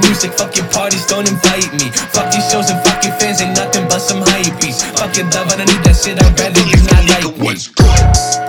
music, fuck your parties, don't invite me. Fuck these shows and fuck your fans, ain't nothing but some hype beats. Fuck your love, I don't need that shit, I'd rather you not like me.